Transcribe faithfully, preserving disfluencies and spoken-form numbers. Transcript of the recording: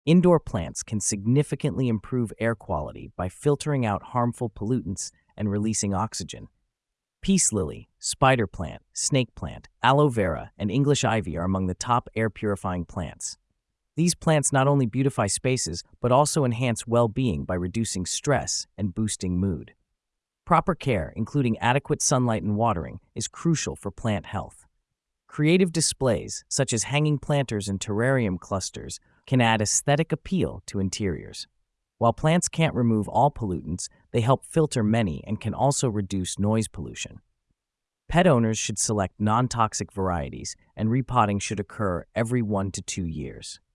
Indoor plants can significantly improve air quality by filtering out harmful pollutants and releasing oxygen. Peace lily, spider plant, snake plant, aloe vera, and English ivy are among the top air purifying plants. These plants not only beautify spaces, but also enhance well-being by reducing stress and boosting mood. Proper care, including adequate sunlight and watering, is crucial for plant health. Creative displays, such as hanging planters and terrarium clusters, can add aesthetic appeal to interiors. While plants can't remove all pollutants, they help filter many and can also reduce noise pollution. Pet owners should select non-toxic varieties, and repotting should occur every one to two years.